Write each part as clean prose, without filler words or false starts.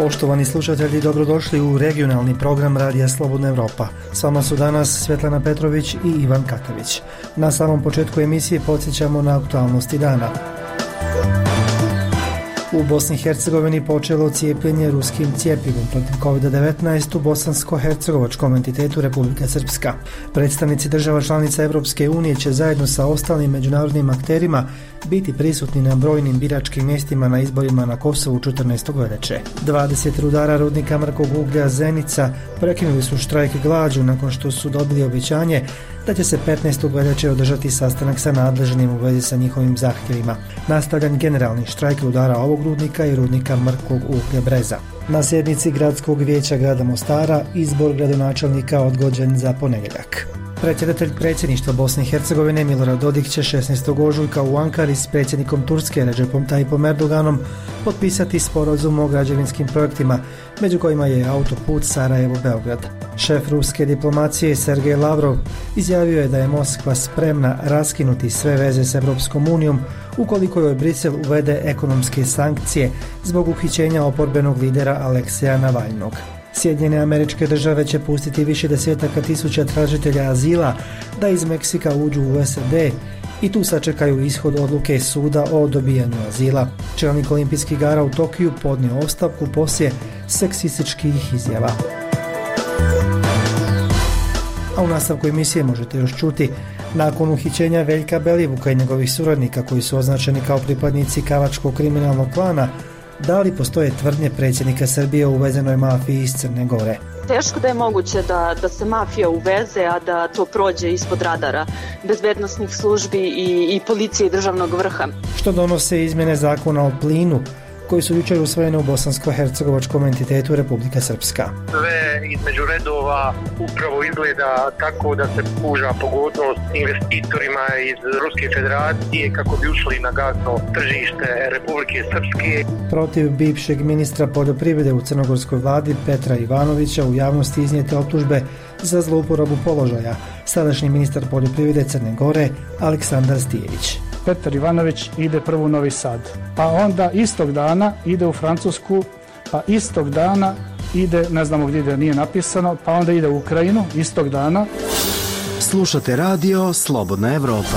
Poštovani slušatelji, dobrodošli u regionalni program Radija Slobodna Evropa. S vama su danas Svetlana Petrović i Ivan Katavić. Na samom početku emisije podsjećamo na aktualnosti dana. U Bosni i Hercegovini počelo cijepljenje ruskim cjepivom protiv COVID-19 u bosansko-hercegovačkom entitetu Republika Srpska. Predstavnici država članica Evropske unije će zajedno sa ostalim međunarodnim akterima biti prisutni na brojnim biračkim mjestima na izborima na Kosovu 14. veljače. 20 rudara rudnika mrkog uglja Zenica prekinuli su štrajk glađu nakon što su dobili obećanje da će se 15. veljače održati sastanak sa nadležnim u vezi sa njihovim zahtjevima. Nastavljan generalni štrajk rudara ovog rudnika i rudnika mrkog uglja Breza. Na sjednici Gradskog vijeća grada Mostara izbor gradonačelnika odgođen za ponedjeljak. Predsjedatelj predsjedništva Bosne i Hercegovine Milorad Dodik će 16. ožujka u Ankari s predsjednikom Turske Recepom Tayyipom Erdoganom potpisati sporazum o građevinskim projektima, među kojima je autoput Sarajevo-Beograd. Šef ruske diplomacije Sergej Lavrov izjavio je da je Moskva spremna raskinuti sve veze s Europskom unijom ukoliko joj Brisel uvede ekonomske sankcije zbog uhićenja oporbenog lidera Alekseja Navalnog. Sjedinjene Američke Države će pustiti više desetaka tisuća tražitelja azila da iz Meksika uđu u SAD i tu sačekaju ishod odluke suda o dobijanju azila. Čelnik olimpijskih igara u Tokiju podnio ostavku poslije seksističkih izjava. A u nastavku emisije možete još čuti, nakon uhićenja Veljka Belivuka i njegovih suradnika koji su označeni kao pripadnici Kavačkog kriminalnog klana, da li postoje tvrdnje predsjednika Srbije o uvezenoj mafiji iz Crne Gore? Teško da je moguće da se mafija uveze, a da to prođe ispod radara bezbednosnih službi i policije i državnog vrha. Što donose izmjene zakona o plinu koji su jučer usvojene u bosansko-hercegovačkom entitetu Republika Srpska? Sve između redova upravo izgleda tako da se pruža pogodnost investitorima iz Ruske federacije kako bi ušli na gasno tržište Republike Srpske. Protiv bivšeg ministra poljoprivrede u crnogorskoj vladi Petra Ivanovića u javnosti iznijete optužbe za zlouporabu položaja sadašnji ministar poljoprivrede Crne Gore Aleksandar Stijević. Petar Ivanović ide prvo u Novi Sad, pa onda istog dana ide u Francusku, pa istog dana ide, ne znamo gdje ide, nije napisano, pa onda ide u Ukrajinu istog dana. Slušate radio Slobodna Evropa.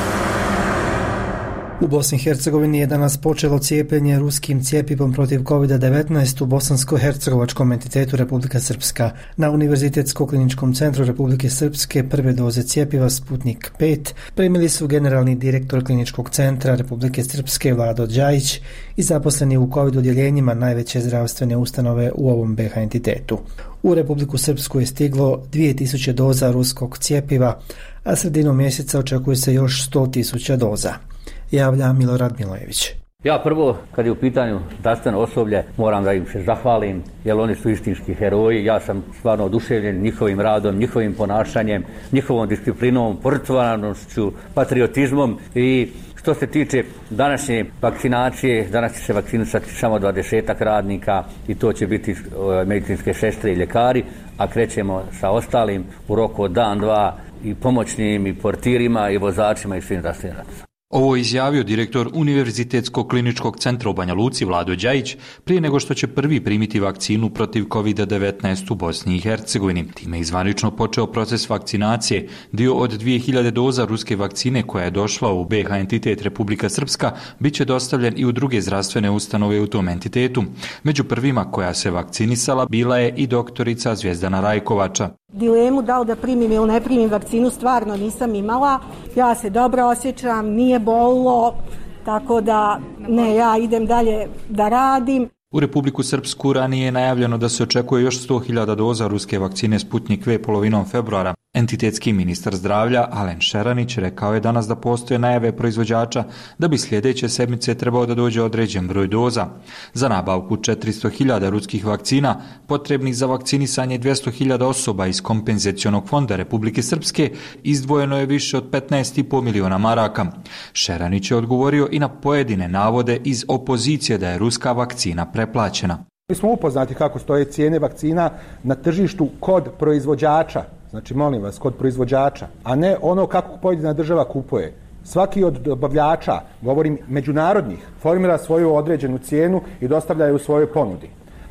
U Bosni i Hercegovini je danas počelo cijepljenje ruskim cjepivom protiv COVID-19 u bosansko-hercegovačkom entitetu Republika Srpska. Na Univerzitetsko-kliničkom centru Republike Srpske prve doze cjepiva Sputnik 5 primili su generalni direktor Kliničkog centra Republike Srpske Vlado Đajić i zaposleni u COVID odjeljenjima najveće zdravstvene ustanove u ovom BiH entitetu. U Republiku Srpsku je stiglo 2000 doza ruskog cjepiva, a sredinom mjeseca očekuje se još 100.000 doza. Javlja Milorad Milojević. Ja prvo, kad je u pitanju zdravstveno osoblje, moram da im se zahvalim, jer oni su istinski heroji. Ja sam stvarno oduševljen njihovim radom, njihovim ponašanjem, njihovom disciplinom, požrtvovanošću, patriotizmom. I što se tiče današnje vakcinacije, danas će se vakcinisati samo 20 radnika i to će biti medicinske sestre i ljekari, a krećemo sa ostalim u roku od dan, dva i pomoćnim i portirima i vozačima i svim zdravstvenim radnicima. Ovo je izjavio direktor Univerzitetskog kliničkog centra u Banja Luci Vlado Đajić prije nego što će prvi primiti vakcinu protiv COVID-19 u Bosni i Hercegovini. Time je zvanično počeo proces vakcinacije. Dio od 2000 doza ruske vakcine koja je došla u BiH entitet Republika Srpska bit će dostavljen i u druge zdravstvene ustanove u tom entitetu. Među prvima koja se vakcinisala bila je i doktorica Zvjezdana Rajkovača. Dilemu da li da primim ili ne primim vakcinu stvarno nisam imala. Ja se dobro osjećam, nije bolilo, tako da ne, ja idem dalje da radim. U Republiku Srpsku ranije je najavljeno da se očekuje još 100.000 doza ruske vakcine Sputnik V polovinom februara. Entitetski ministar zdravlja Alen Šeranić rekao je danas da postoje najave proizvođača da bi sljedeće sedmice trebao da dođe određen broj doza. Za nabavku 400.000 ruskih vakcina, potrebnih za vakcinisanje 200.000 osoba iz kompenzacionog fonda Republike Srpske, izdvojeno je više od 15,5 miliona maraka. Šeranić je odgovorio i na pojedine navode iz opozicije da je ruska vakcina preplaćena. Mi smo upoznati kako stoje cijene vakcina na tržištu kod proizvođača. Znači, molim vas, kod proizvođača, a ne ono kako pojedina država kupuje. Svaki od dobavljača, govorim međunarodnih, formira svoju određenu cijenu i dostavlja je u svojoj ponudi.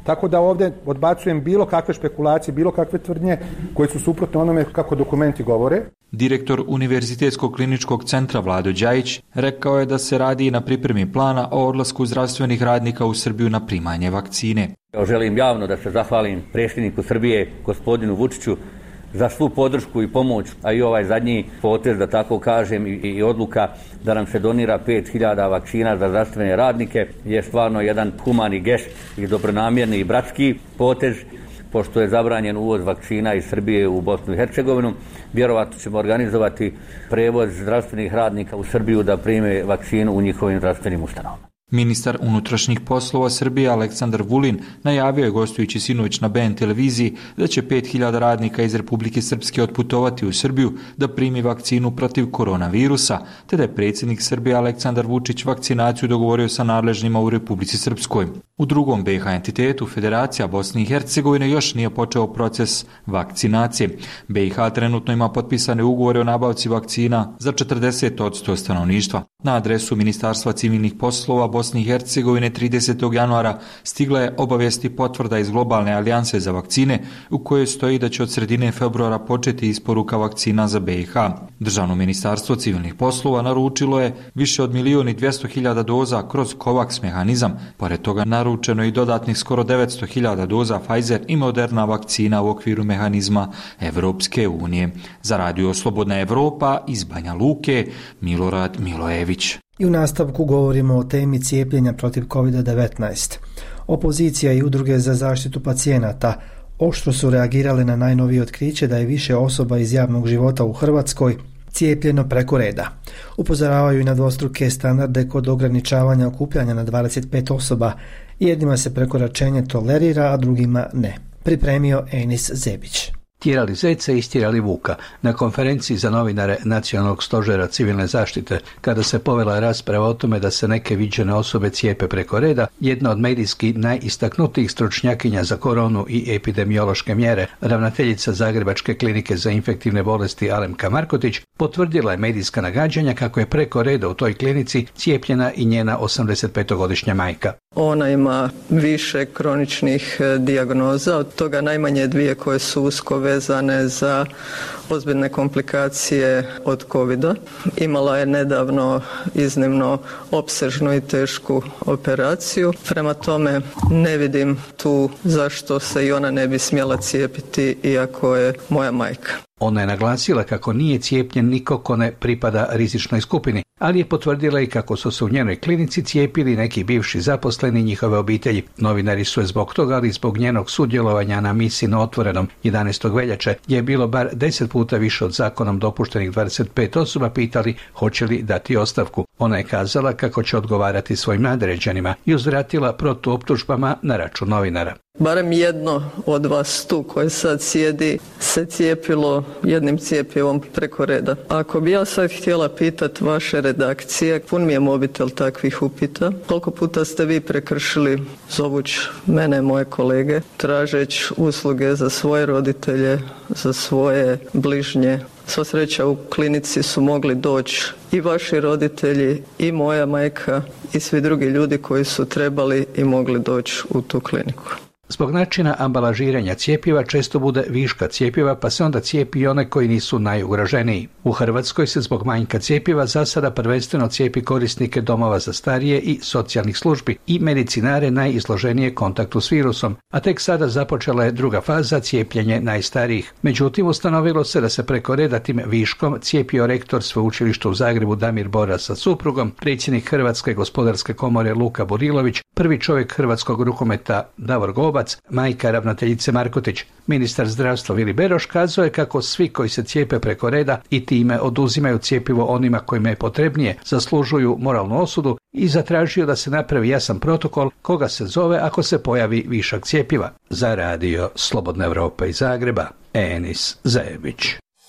Tako da ovdje odbacujem bilo kakve špekulacije, bilo kakve tvrdnje koje su suprotne onome kako dokumenti govore. Direktor Univerzitetskog kliničkog centra Vlado Đajić rekao je da se radi na pripremi plana o odlasku zdravstvenih radnika u Srbiju na primanje vakcine. Želim javno da se zahvalim predsjedniku Srbije, gospodinu Vučiću, za svu podršku i pomoć, a i ovaj zadnji potez, da tako kažem, i odluka da nam se donira 5000 vakcina za zdravstvene radnike je stvarno jedan humani gest i dobronamjerni i bratski potez. Pošto je zabranjen uvoz vakcina iz Srbije u Bosnu i Hercegovinu, vjerovatno ćemo organizovati prevoz zdravstvenih radnika u Srbiju da prime vakcinu u njihovim zdravstvenim ustanovama. Ministar unutrašnjih poslova Srbije Aleksandar Vulin najavio je gostujući sinoć na BN televiziji da će 5000 radnika iz Republike Srpske otputovati u Srbiju da primi vakcinu protiv koronavirusa, te da je predsjednik Srbije Aleksandar Vučić vakcinaciju dogovorio sa nadležnima u Republici Srpskoj. U drugom BiH entitetu Federacija Bosne i Hercegovine još nije počeo proces vakcinacije. BiH trenutno ima potpisane ugovore o nabavci vakcina za 40% stanovništva. Na adresu Ministarstva civilnih poslova Bosne i Hercegovine 30. januara stigla je obavijest i potvrda iz Globalne alijanse za vakcine u kojoj stoji da će od sredine februara početi isporuka vakcina za BiH. Državno ministarstvo civilnih poslova naručilo je više od 1.200.000 doza kroz COVAX mehanizam. Pored toga naručeno je i dodatnih skoro 900.000 doza Pfizer i Moderna vakcina u okviru mehanizma Evropske unije. Za Radio Slobodna Evropa iz Banja Luke, Milorad Milojević. I u nastavku govorimo o temi cijepljenja protiv COVID-19. Opozicija i udruge za zaštitu pacijenata oštro su reagirale na najnovije otkriće da je više osoba iz javnog života u Hrvatskoj cijepljeno preko reda. Upozoravaju i na dvostruke standarde kod ograničavanja okupljanja na 25 osoba. Jednima se prekoračenje tolerira, a drugima ne. Pripremio Enis Zebić. Tjerali zeca i istjerali vuka. Na konferenciji za novinare Nacionalnog stožera civilne zaštite, kada se povela rasprava o tome da se neke viđene osobe cijepe preko reda, jedna od medijski najistaknutijih stručnjakinja za koronu i epidemiološke mjere, ravnateljica Zagrebačke klinike za infektivne bolesti Alemka Markotić, potvrdila je medijska nagađanja kako je preko reda u toj klinici cijepljena i njena 85-godišnja majka. Ona ima više kroničnih dijagnoza, od toga najmanje 2 koje su usko vezane za ozbiljne komplikacije od COVID-a. Imala je nedavno iznimno opsežnu i tešku operaciju. Prema tome ne vidim tu zašto se i ona ne bi smjela cijepiti iako je moja majka. Ona je naglasila kako nije cijepljen niko ko ne pripada rizičnoj skupini, ali je potvrdila i kako su se u njenoj klinici cijepili neki bivši zaposleni i njihove obitelji. Novinari su je zbog toga, ali zbog njenog sudjelovanja na misiji na Otvorenom 11. veljače je bilo bar 10 puta više od zakonom dopuštenih 25 osoba pitali hoće li dati ostavku. Ona je kazala kako će odgovarati svojim nadređenima i uzvratila protuoptužbama na račun novinara. Barem jedno od vas tu koje sad sjedi se cijepilo jednim cjepivom preko reda. Ako bi ja sad htjela pitati vaše redakcije, pun mi je mobitel takvih upita, koliko puta ste vi prekršili zovuć mene, moje kolege, tražeć usluge za svoje roditelje, za svoje bližnje. Sva sreća u klinici su mogli doći i vaši roditelji i moja majka i svi drugi ljudi koji su trebali i mogli doći u tu kliniku. Zbog načina ambalažiranja cjepiva često bude viška cjepiva, pa se onda cijepi i one koji nisu najugroženiji. U Hrvatskoj se zbog manjka cjepiva za sada prvenstveno cijepi korisnike domova za starije i socijalnih službi i medicinare najizloženije kontaktu s virusom, a tek sada započela je druga faza, cijepljenje najstarijih. Međutim, ustanovilo se da se preko reda tim viškom cijepio rektor Sveučilišta u Zagrebu Damir Boras sa suprugom, predsjednik Hrvatske gospodarske komore Luka Burilović, prvi čovjek hrvatskog rukometa Davor Gobac, majka ravnateljice Markotić. Ministar zdravstva Vili Beroš kazao je kako svi koji se cijepe preko reda i time oduzimaju cjepivo onima kojima je potrebnije zaslužuju moralnu osudu i zatražio da se napravi jasan protokol koga se zove ako se pojavi višak cjepiva. Za Radio Slobodna Evropa iz Zagreba, Enis Zebić.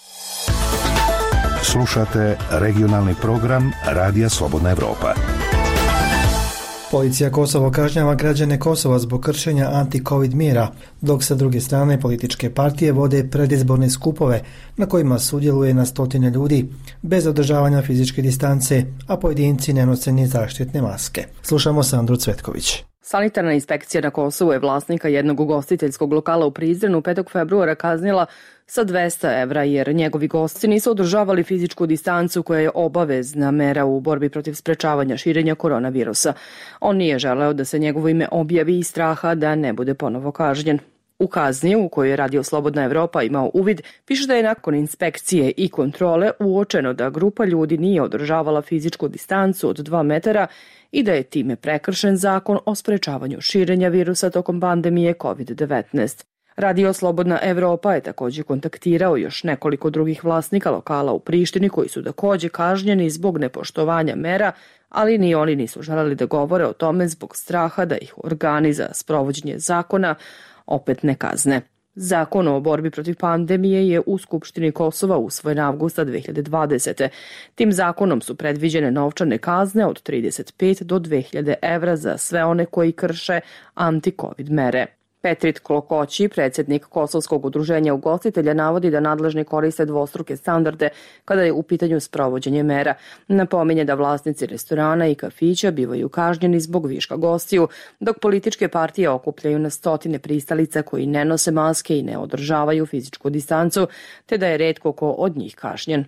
Slušate regionalni program Radija Slobodna Evropa. Policija Kosovo kažnjava građane Kosova zbog kršenja anti-covid mjera, dok sa druge strane političke partije vode predizborne skupove na kojima sudjeluje na stotine ljudi bez održavanja fizičke distance, a pojedinci ne nose ni zaštitne maske. Slušamo Sandru Cvetković. Sanitarna inspekcija na Kosovu je vlasnika jednog ugostiteljskog lokala u Prizrenu 5. februara kaznila sa 200 evra jer njegovi gosti nisu održavali fizičku distancu koja je obavezna mera u borbi protiv sprečavanja širenja koronavirusa. On nije želeo da se njegovo ime objavi iz straha da ne bude ponovo kažnjen. U kazni u kojoj je Radio Slobodna Evropa imao uvid, piše da je nakon inspekcije i kontrole uočeno da grupa ljudi nije održavala fizičku distancu od 2 metara i da je time prekršen zakon o sprečavanju širenja virusa tokom pandemije COVID-19. Radio Slobodna Evropa je također kontaktirao još nekoliko drugih vlasnika lokala u Prištini koji su također kažnjeni zbog nepoštovanja mera, ali ni oni nisu želeli da govore o tome zbog straha da ih organi za sprovođenje zakona opet ne kazne. Zakon o borbi protiv pandemije je u Skupštini Kosova usvojen avgusta 2020. Tim zakonom su predviđene novčane kazne od 35 do 2000 evra za sve one koji krše anti-covid mere. Petrit Klokoći, predsjednik Kosovskog udruženja ugostitelja, navodi da nadležni koriste dvostruke standarde kada je u pitanju sprovođenje mera. Napominje da vlasnici restorana i kafića bivaju kažnjeni zbog viška gostiju, dok političke partije okupljaju na stotine pristalica koji ne nose maske i ne održavaju fizičku distancu, te da je retko ko od njih kažnjen.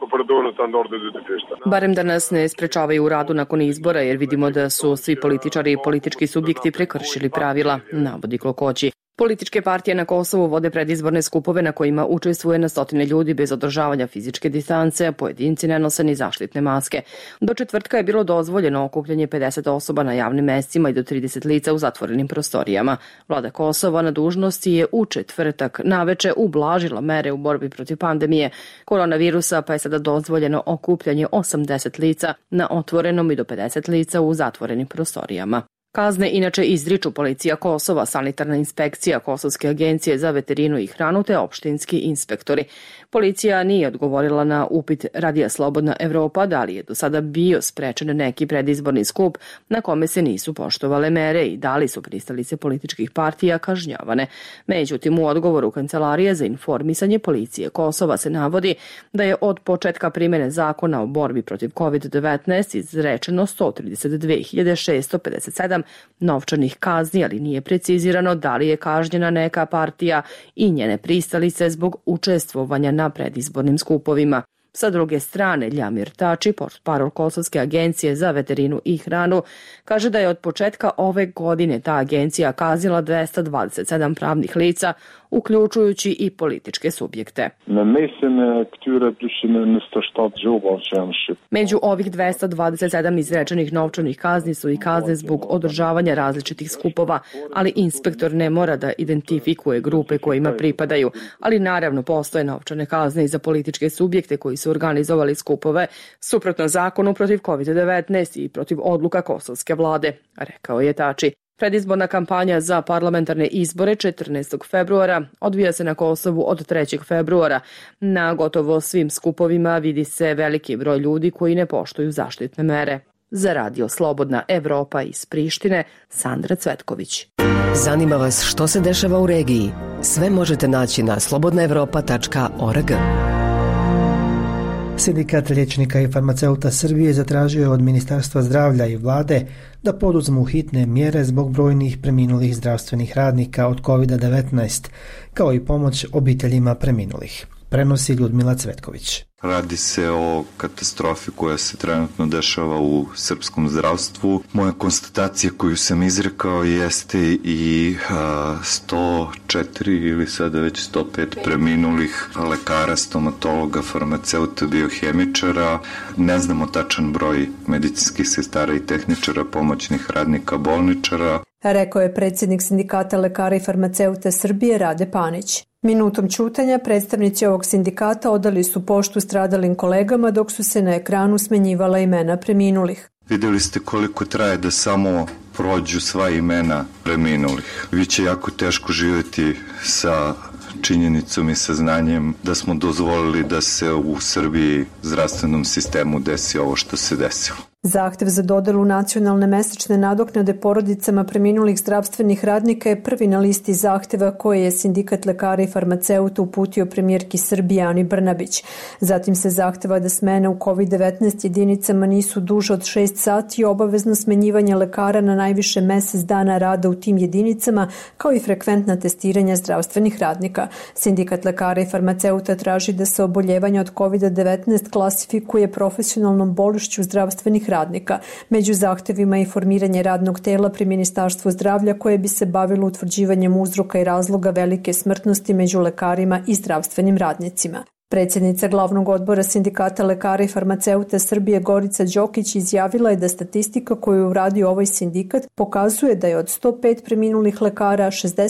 Barem da nas ne sprečavaju u radu nakon izbora jer vidimo da su svi političari i politički subjekti prekršili pravila, navodi Klokoći. Političke partije na Kosovu vode predizborne skupove na kojima učestvuje na stotine ljudi bez održavanja fizičke distance, a pojedinci ne nose ni zaštitne maske. Do četvrtka je bilo dozvoljeno okupljanje 50 osoba na javnim mestima i do 30 lica u zatvorenim prostorijama. Vlada Kosova na dužnosti je u četvrtak naveče ublažila mere u borbi protiv pandemije koronavirusa, pa je sada dozvoljeno okupljanje 80 lica na otvorenom i do 50 lica u zatvorenim prostorijama. Kazne inače izriču policija Kosova, sanitarna inspekcija, Kosovske agencije za veterinu i hranu te opštinski inspektori. Policija nije odgovorila na upit Radija Slobodna Evropa da li je do sada bio sprečen neki predizborni skup na kome se nisu poštovale mere i da li su pristalice političkih partija kažnjavane. Međutim, u odgovoru Kancelarije za informisanje policije Kosova se navodi da je od početka primjene zakona o borbi protiv COVID-19 izrečeno 132.657 novčanih kazni, ali nije precizirano da li je kažnjena neka partija i njene pristalice zbog učestvovanja na predizbornim skupovima. Sa druge strane, Ljamir Tači, portparol Kosovske agencije za veterinu i hranu, kaže da je od početka ove godine ta agencija kaznila 227 pravnih lica, uključujući i političke subjekte. Među ovih 227 izrečenih novčanih kazni su i kazne zbog održavanja različitih skupova, ali inspektor ne mora da identifikuje grupe kojima pripadaju, ali naravno postoje novčane kazne i za političke subjekte koji su organizovali skupove suprotno zakonu protiv COVID-19 i protiv odluka kosovske vlade, rekao je Tači. Predizborna kampanja za parlamentarne izbore 14. februara odvija se na Kosovu od 3. februara. Na gotovo svim skupovima vidi se veliki broj ljudi koji ne poštuju zaštitne mere. Za Radio Slobodna Evropa iz Prištine, Sandra Cvetković. Zanima vas što se dešava u regiji? Sve možete naći na slobodnaevropa.org. Sindikat liječnika i farmaceuta Srbije zatražio je od Ministarstva zdravlja i vlade da poduzmu hitne mjere zbog brojnih preminulih zdravstvenih radnika od COVID-19, kao i pomoć obiteljima preminulih. Prenosi Ljudmila Cvetković. Radi se o katastrofi koja se trenutno dešava u srpskom zdravstvu. Moja konstatacija koju sam izrekao jeste i 104 ili sada već 105 preminulih lekara, stomatologa, farmaceuta, biohemičara. Ne znamo tačan broj medicinskih sestara i tehničara, pomoćnih radnika, bolničara. Rekao je predsjednik Sindikata lekara i farmaceuta Srbije Rade Panić. Minutom ćutanja predstavnici ovog sindikata odali su poštu stradalim kolegama dok su se na ekranu smenjivala imena preminulih. Vidjeli ste koliko traje da samo prođu sva imena preminulih. Biće jako teško živjeti sa činjenicom i saznanjem da smo dozvolili da se u Srbiji zdravstvenom sistemu desi ovo što se desilo. Zahtev za dodelu nacionalne mesečne nadoknade porodicama preminulih zdravstvenih radnika je prvi na listi zahteva koje je Sindikat lekara i farmaceuta uputio premijerki Srbije Ani Brnabić. Zatim se zahteva da smene u COVID-19 jedinicama nisu duže od 6 sati i obavezno smenjivanje lekara na najviše mesec dana rada u tim jedinicama, kao i frekventna testiranja zdravstvenih radnika. Sindikat lekara i farmaceuta traži da se oboljevanje od COVID-19 klasifikuje profesionalnom bolešću zdravstvenih radnika. Među zahtevima je formiranje radnog tela pri Ministarstvu zdravlja koje bi se bavilo utvrđivanjem uzroka i razloga velike smrtnosti među lekarima i zdravstvenim radnicima. Predsjednica glavnog odbora Sindikata lekara i farmaceuta Srbije Gorica Đokić izjavila je da statistika koju je uradio ovaj sindikat pokazuje da je od 105 preminulih lekara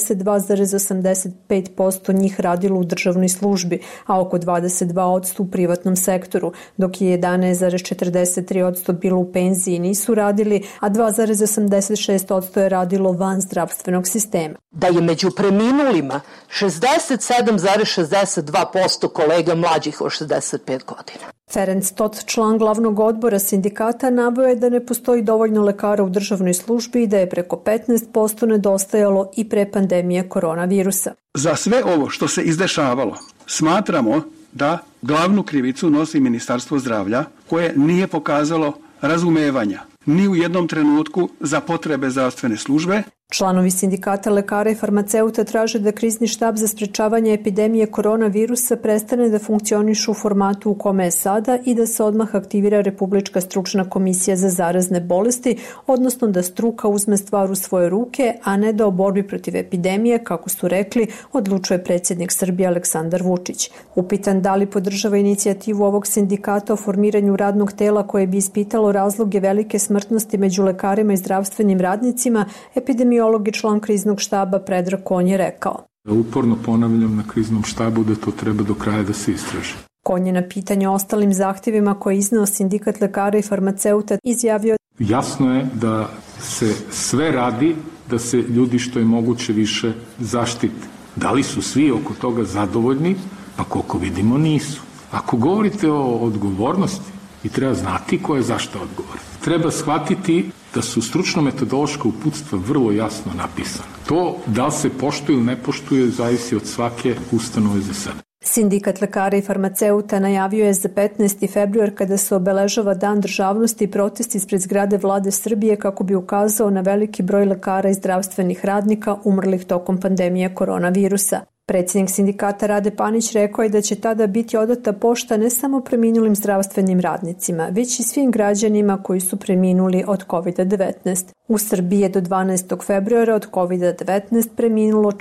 62,85% njih radilo u državnoj službi, a oko 22% u privatnom sektoru, dok je 11,43% bilo u penziji i nisu radili, a 2,86% je radilo van zdravstvenog sistema. Da je među preminulima 67,62% kolega mlađih od 65 godina. Ferenc Tot, član glavnog odbora sindikata, naveo je da ne postoji dovoljno lekara u državnoj službi i da je preko 15% nedostajalo i pre pandemije koronavirusa. Za sve ovo što se izdešavalo, smatramo da glavnu krivicu nosi Ministarstvo zdravlja, koje nije pokazalo razumevanja ni u jednom trenutku za potrebe zdravstvene službe. Članovi Sindikata lekara i farmaceuta traže da krizni štab za sprečavanje epidemije koronavirusa prestane da funkcioniše u formatu u kome je sada i da se odmah aktivira Republička stručna komisija za zarazne bolesti, odnosno da struka uzme stvar u svoje ruke, a ne da o borbi protiv epidemije, kako su rekli, odlučuje predsjednik Srbije Aleksandar Vučić. Upitan da li podržava inicijativu ovog sindikata o formiranju radnog tela koje bi ispitalo razloge velike smrtnosti među lekarima i zdravstvenim radnicima, epidemiolog i član kriznog štaba Predrag Konj je rekao. Uporno ponavljam na kriznom štabu da to treba do kraja da se istraži. Konj je na pitanje o ostalim zahtjevima koje je izneo Sindikat lekara i farmaceuta izjavio: Jasno je da se sve radi da se ljudi što je moguće više zaštite. Da li su svi oko toga zadovoljni? Pa koliko vidimo nisu. Ako govorite o odgovornosti, i treba znati ko je zašto odgovoran. Treba shvatiti da su stručno-metodološka uputstva vrlo jasno napisana. To da li se poštuje ili ne poštuje zavisi od svake ustanove za sebe. Sindikat lekara i farmaceuta najavio je za 15. februar kada se obeležava Dan državnosti i protest ispred zgrade Vlade Srbije kako bi ukazao na veliki broj lekara i zdravstvenih radnika umrlih tokom pandemije koronavirusa. Predsjednik sindikata Rade Panić rekao je da će tada biti odata pošta ne samo preminulim zdravstvenim radnicima, već i svim građanima koji su preminuli od COVID-19. U Srbiji je do 12. februara od COVID-19 preminulo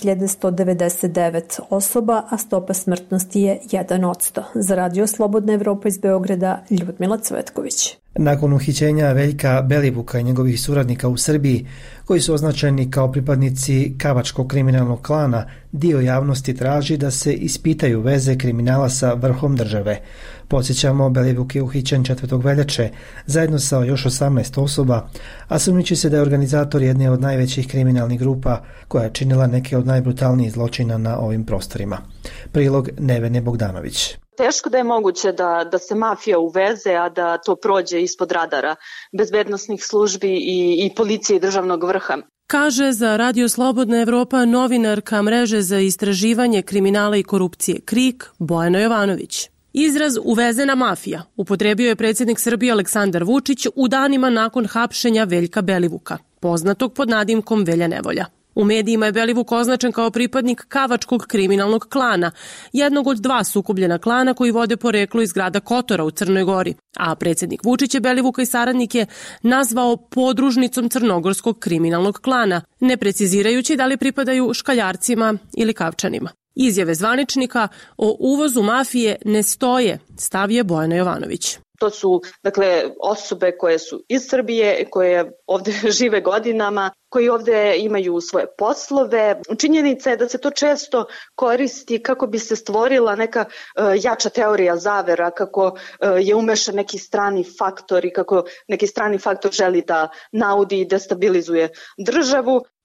4199 osoba, a stopa smrtnosti je 1%. Za Radio Slobodna Evropa iz Beograda, Ljudmila Cvetković. Nakon uhićenja Veljka Belivuka i njegovih suradnika u Srbiji, koji su označeni kao pripadnici Kavačkog kriminalnog klana, dio javnosti traži da se ispitaju veze kriminala sa vrhom države. Podsjećamo, Belivuk je uhićen 4. veljače zajedno sa još 18 osoba, a sumnjiči se da je organizator jedne od najvećih kriminalnih grupa koja je činila neke od najbrutalnijih zločina na ovim prostorima. Prilog Nevene Bogdanović. Teško da je moguće da se mafija uveze, a da to prođe ispod radara bezbednosnih službi i policije i državnog vrha. Kaže za Radio Slobodna Evropa novinarka mreže za istraživanje kriminala i korupcije KRIK Bojana Jovanović. Izraz uvezena mafija upotrebio je predsjednik Srbije Aleksandar Vučić u danima nakon hapšenja Veljka Belivuka, poznatog pod nadimkom Velja Nevolja. U medijima je Belivuk označen kao pripadnik Kavačkog kriminalnog klana, jednog od 2 sukobljena klana koji vode poreklo iz grada Kotora u Crnoj Gori, a predsjednik Vučić je Belivuka i saradnike nazvao podružnicom crnogorskog kriminalnog klana, ne precizirajući da li pripadaju škaljarcima ili kavčanima. Izjave zvaničnika o uvozu mafije ne stoje, stav je Bojana Jovanović. To su, osobe koje su iz Srbije, koje ovdje žive godinama, koji ovdje imaju svoje poslove. Činjenica je da se to često koristi kako bi se stvorila neka jača teorija zavera, kako je umešan neki strani faktor i kako neki strani faktor želi da naudi i destabilizuje državu.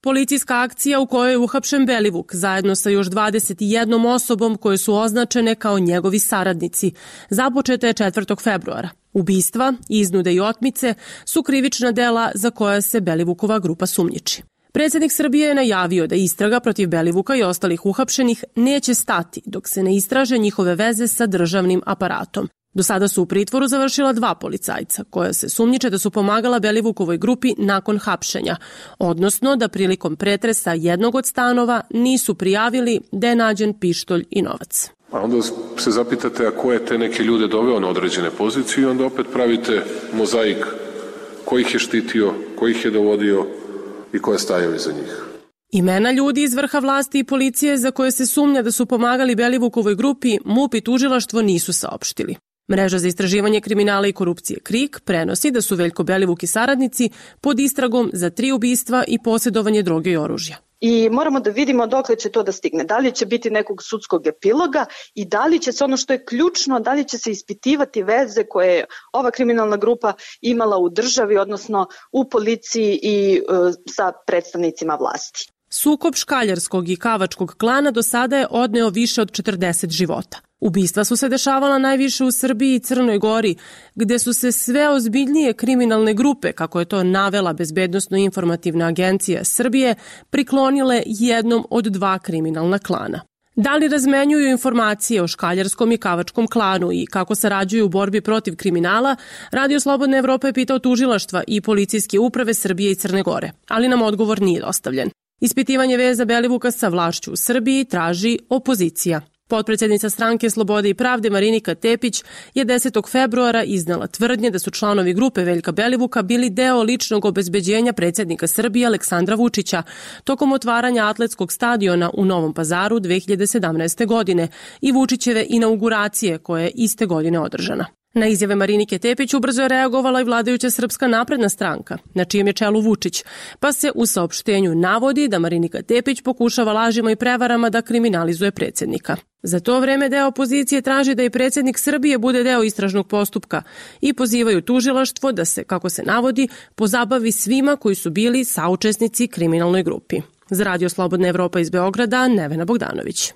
Policijska akcija u kojoj je uhapšen Belivuk zajedno sa još 21 osobom koje su označene kao njegovi saradnici započeta je 4. februara. Ubistva, iznude i otmice su krivična dela za koja se Belivukova grupa sumnjiči. Predsjednik Srbije je najavio da istraga protiv Belivuka i ostalih uhapšenih neće stati dok se ne istraže njihove veze sa državnim aparatom. Do sada su u pritvoru završila 2 policajca, koja se sumnjiče da su pomagala Belivukovoj grupi nakon hapšenja, odnosno da prilikom pretresa jednog od stanova nisu prijavili da je nađen pištolj i novac. A onda se zapitate, a ko je te neke ljude doveo na određene pozicije i onda opet pravite mozaik ko ih je štitio, ko ih je dovodio i ko je stajao iza njih. Imena ljudi iz vrha vlasti i policije za koje se sumnja da su pomagali Belivukovoj grupi MUP i tužilaštvo nisu saopštili. Mreža za istraživanje kriminala i korupcije KRIK prenosi da su Veljko Belivuk i saradnici pod istragom za 3 ubistva i posjedovanje droge i oružja. I moramo da vidimo dokle će to da stigne. Da li će biti nekog sudskog epiloga i da li će se, ono što je ključno, da li će se ispitivati veze koje je ova kriminalna grupa imala u državi, odnosno u policiji i sa predstavnicima vlasti. Sukob škaljarskog i kavačkog klana do sada je odneo više od 40 života. Ubistva su se dešavala najviše u Srbiji i Crnoj Gori, gde su se sve ozbiljnije kriminalne grupe, kako je to navela Bezbednosno-informativna agencija Srbije, priklonile jednom od 2 kriminalna klana. Da li razmenjuju informacije o škaljarskom i kavačkom klanu i kako sarađuju u borbi protiv kriminala, Radio Slobodna Evropa je pitao tužilaštva i policijske uprave Srbije i Crne Gore, ali nam odgovor nije dostavljen. Ispitivanje veza Belivuka sa vlašću u Srbiji traži opozicija. Potpredsjednica stranke Slobode i pravde Marinika Tepić je 10. februara iznala tvrdnje da su članovi grupe Veljka Belivuka bili deo ličnog obezbeđenja predsjednika Srbije Aleksandra Vučića tokom otvaranja atletskog stadiona u Novom Pazaru 2017. godine i Vučićeve inauguracije koja je iste godine održana. Na izjave Marinike Tepić ubrzo je reagovala i vladajuća Srpska napredna stranka, na čijem je čelu Vučić, pa se u saopštenju navodi da Marinika Tepić pokušava lažima i prevarama da kriminalizuje predsjednika. Za to vreme deo opozicije traži da i predsjednik Srbije bude deo istražnog postupka i pozivaju tužilaštvo da se, kako se navodi, pozabavi svima koji su bili saučesnici kriminalnoj grupi. Za Radio Slobodna Evropa iz Beograda, Nevena Bogdanović.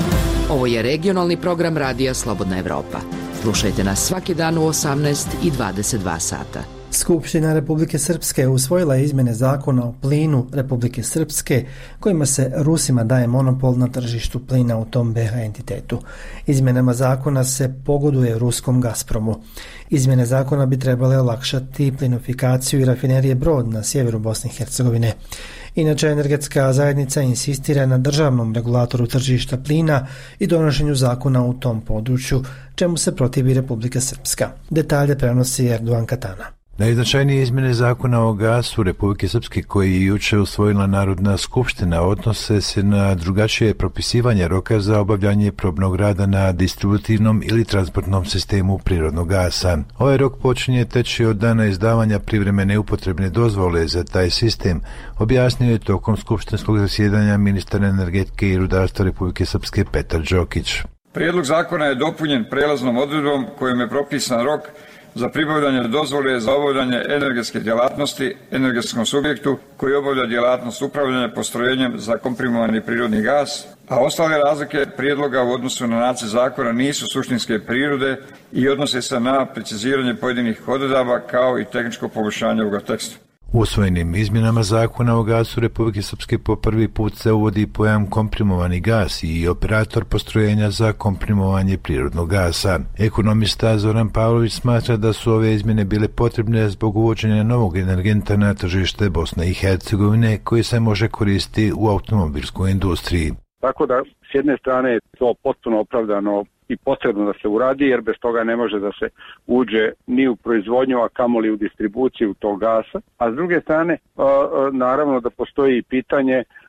Ovo je regionalni program Radija Slobodna Evropa. Slušajte nas svaki dan u 18 i 22 sata. Skupština Republike Srpske usvojila je izmjene zakona o plinu Republike Srpske kojima se Rusima daje monopol na tržištu plina u tom BiH entitetu. Izmjenama zakona se pogoduje ruskom Gazpromu. Izmjene zakona bi trebale olakšati plinofikaciju i rafinerije Brod na sjeveru Bosne i Hercegovine. Inače, energetska zajednica insistira na državnom regulatoru tržišta plina i donošenju zakona u tom području, čemu se protivi Republika Srpska. Detalje prenosi Erdogan Katana. Najznačajnije izmjene zakona o gasu Republike Srpske koji je juče usvojila Narodna skupština odnose se na drugačije propisivanje roka za obavljanje probnog rada na distributivnom ili transportnom sistemu prirodnog gasa. Ovaj rok počinje teći od dana izdavanja privremene upotrebne dozvole za taj sistem, objasnio je tokom skupštinskog zasjedanja ministar energetike i rudarstva Republike Srpske Petar Đokić. Prijedlog zakona je dopunjen prelaznom odredbom kojom je propisan rok za pribavljanje dozvole za obavljanje energetske djelatnosti energetskom subjektu koji obavlja djelatnost upravljanja postrojenjem za komprimovani prirodni gas, a ostale razlike prijedloga u odnosu na nacrt zakona nisu suštinske prirode i odnose se na preciziranje pojedinih odredaba kao i tehničko poboljšanje ovoga teksta. Usvojenim izmjenama zakona o gasu Republike Srpske po prvi put se uvodi pojam komprimovani gas i operator postrojenja za komprimovanje prirodnog gasa. Ekonomista Zoran Pavlović smatra da su ove izmjene bile potrebne zbog uvođenja novog energenta na tržište Bosne i Hercegovine koji se može koristiti u automobilskoj industriji. Tako da s jedne strane je to potpuno opravdano i potrebno da se uradi, jer bez toga ne može da se uđe ni u proizvodnju, a kamoli u distribuciju tog gasa. A s druge strane, naravno da postoji pitanje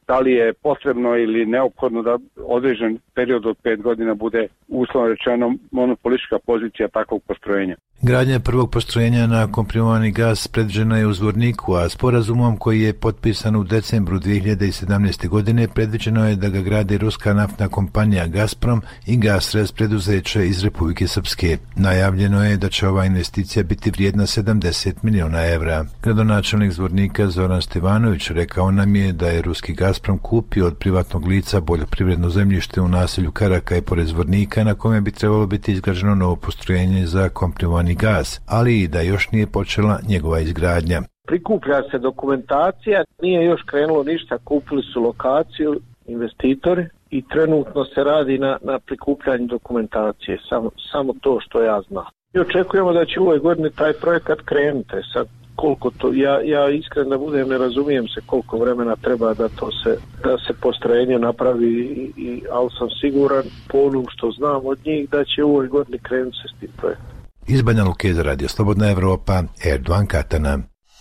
da li je potrebno ili neophodno da određen period od 5 godina bude uslovno rečeno monopolistička pozicija takvog postrojenja. Gradnja prvog postrojenja na komprimovani gas predviđena je u Zvorniku, a sporazumom koji je potpisan u decembru 2017. godine predviđeno je da ga gradi ruska naftna kompanija Gazprom i Gasrez preduzeće iz Republike Srpske. Najavljeno je da će ova investicija biti vrijedna 70 miliona evra. Gradonačelnik Zvornika Zoran Stevanović rekao nam je da je ruski Gazprom kupio od privatnog lica poljoprivredno zemljište u naselju Karakaj pored Zvornika na kome bi trebalo biti izgrađeno novo postrojenje za komprimovani gas, ali i da još nije počela njegova izgradnja. Prikuplja se dokumentacija, nije još krenulo ništa, kupili su lokaciju investitori i trenutno se radi na prikupljanju dokumentacije, samo to što ja znam. I očekujemo da će u ovoj godini taj projekat krenuti. Sad koliko to, ja iskreno da budem, ne razumijem se koliko vremena treba da se postrojenje napravi, ali sam siguran po onom što znam od njih da će u ovoj godini krenuti se s tim projektom. Iz Banja Luke za Radio Slobodna Evropa, Erdogan Katana.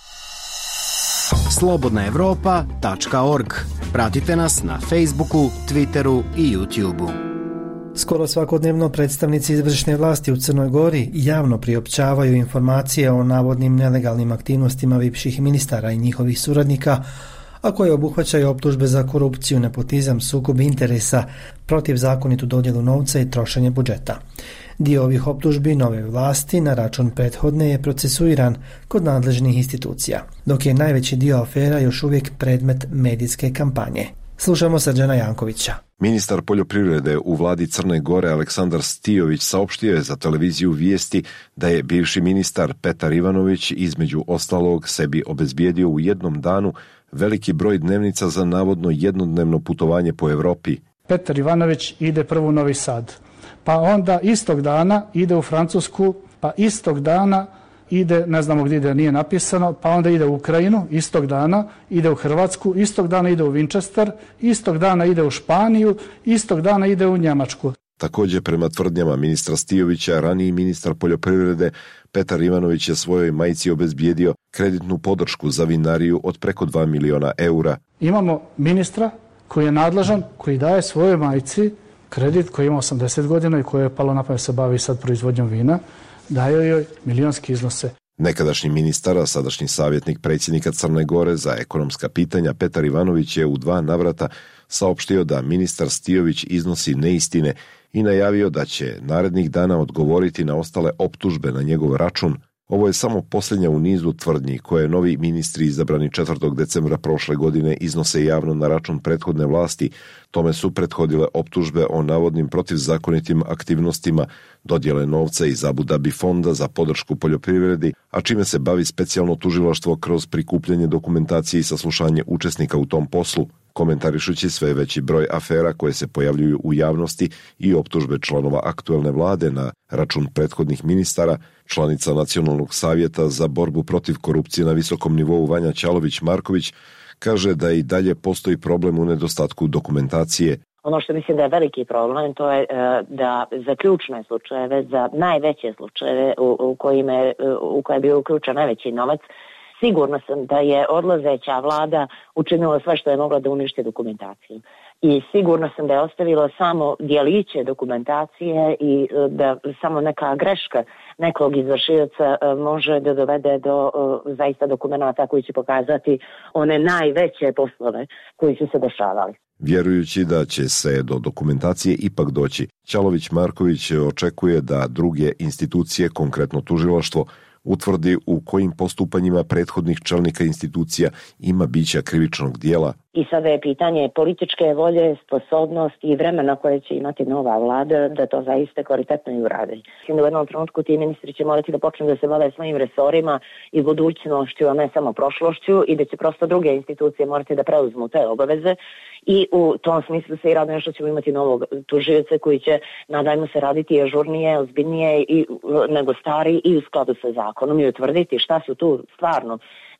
slobodnaevropa.org. Pratite nas na Facebooku, Twitteru i YouTubeu. Skoro svakodnevno predstavnici izvršne vlasti u Crnoj Gori javno priopćavaju informacije o navodnim nelegalnim aktivnostima bivših ministara i njihovih suradnika, a koje obuhvaćaju optužbe za korupciju, nepotizam, sukob interesa, protivzakonitu dodjelu novca i trošenje budžeta. Dio ovih optužbi nove vlasti na račun prethodne je procesuiran kod nadležnih institucija, dok je najveći dio afera još uvijek predmet medijske kampanje. Slušamo Srđana Jankovića. Ministar poljoprivrede u vladi Crne Gore Aleksandar Stijović saopštio je za televiziju Vijesti da je bivši ministar Petar Ivanović između ostalog sebi obezbijedio u jednom danu veliki broj dnevnica za navodno jednodnevno putovanje po Evropi. Petar Ivanović ide prvo u Novi Sad, pa onda istog dana ide u Francusku, pa istog dana ide, ne znamo gdje ide, nije napisano, pa onda ide u Ukrajinu, istog dana ide u Hrvatsku, istog dana ide u Winchester, istog dana ide u Španiju, istog dana ide u Njemačku. Također, prema tvrdnjama ministra Stijovića, raniji ministar poljoprivrede Petar Ivanović je svojoj majci obezbijedio kreditnu podršku za vinariju od preko 2 miliona eura. Imamo ministra koji je nadležan, koji daje svojoj majci kredit, koji ima 80 godina i koji je palo na pamet se bavi sad proizvodnjom vina, daje joj milionske iznose. Nekadašnji ministar, a sadašnji savjetnik predsjednika Crne Gore za ekonomska pitanja Petar Ivanović je u 2 navrata saopštio da ministar Stijović iznosi neistine i najavio da će narednih dana odgovoriti na ostale optužbe na njegov račun. Ovo je samo posljednja u nizu tvrdnji koje novi ministri izabrani 4. decembra prošle godine iznose javno na račun prethodne vlasti. Tome su prethodile optužbe o navodnim protivzakonitim aktivnostima, dodjele novca iz Abu Dhabi fonda za podršku poljoprivredi, a čime se bavi specijalno tužilaštvo kroz prikupljanje dokumentacije i saslušanje učesnika u tom poslu, komentarišući sve veći broj afera koje se pojavljuju u javnosti i optužbe članova aktuelne vlade na račun prethodnih ministara. Članica Nacionalnog savjeta za borbu protiv korupcije na visokom nivou Vanja Ćalović-Marković kaže da i dalje postoji problem u nedostatku dokumentacije. Ono što mislim da je veliki problem, to je da za ključne slučajeve, za najveće slučajeve u koje je bio uključen najveći novac, sigurno sam da je odlazeća vlada učinila sve što je mogla da uništi dokumentaciju. I sigurno sam da je ostavila samo dijeliće dokumentacije i da samo neka greška nekog izvršioca može da dovede do zaista dokumenta koji će pokazati one najveće poslove koji su se dešavali. Vjerujući da će se do dokumentacije ipak doći, Ćalović-Marković očekuje da druge institucije, konkretno tužilaštvo, utvrdi u kojim postupanjima prethodnih čelnika institucija ima bića krivičnog dijela. I sada je pitanje političke volje, sposobnosti i vremena koje će imati nova vlada da to zaista kvalitetno i uradi. U jednom trenutku ti ministri će morati da počnu da se bave svojim resorima i budućnošću, a ne samo prošlošću, i da će prosto druge institucije morati da preuzmu te obaveze. I u tom smislu se i raduje što ćemo imati novog tužioca koji će, nadajmo se, raditi ažurnije, ozbiljnije nego stari i u skladu sa zakonom i utvrditi šta su tu stvarno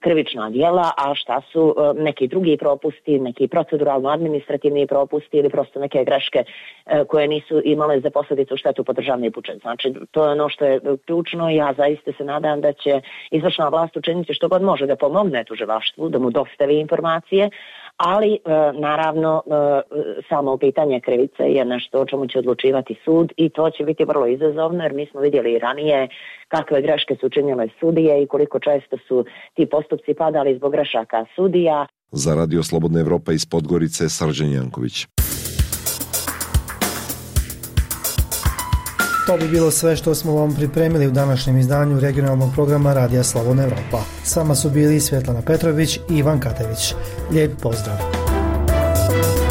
krivična djela, a šta su neki drugi propusti, neki proceduralno-administrativni propusti ili prosto neke greške koje nisu imale za posljedicu štetu po državni budžet. Znači, to je ono što je ključno i ja zaista se nadam da će izvršna vlast učiniti što god može da pomogne tužilaštvu, da mu dostavi informacije, ali naravno samo pitanje krivice je nešto o čemu će odlučivati sud i to će biti vrlo izazovno jer mi smo vidjeli i ranije kakve greške su činile sudije i koliko često su ti postupci padali zbog grešaka sudija. Za Radio Slobodna Evropa iz Podgorice, Srđan Janković. To bi bilo sve što smo vam pripremili u današnjem izdanju regionalnog programa Radija Slobodna Evropa. S vama su bili Svetlana Petrović i Ivan Katević. Lijep pozdrav!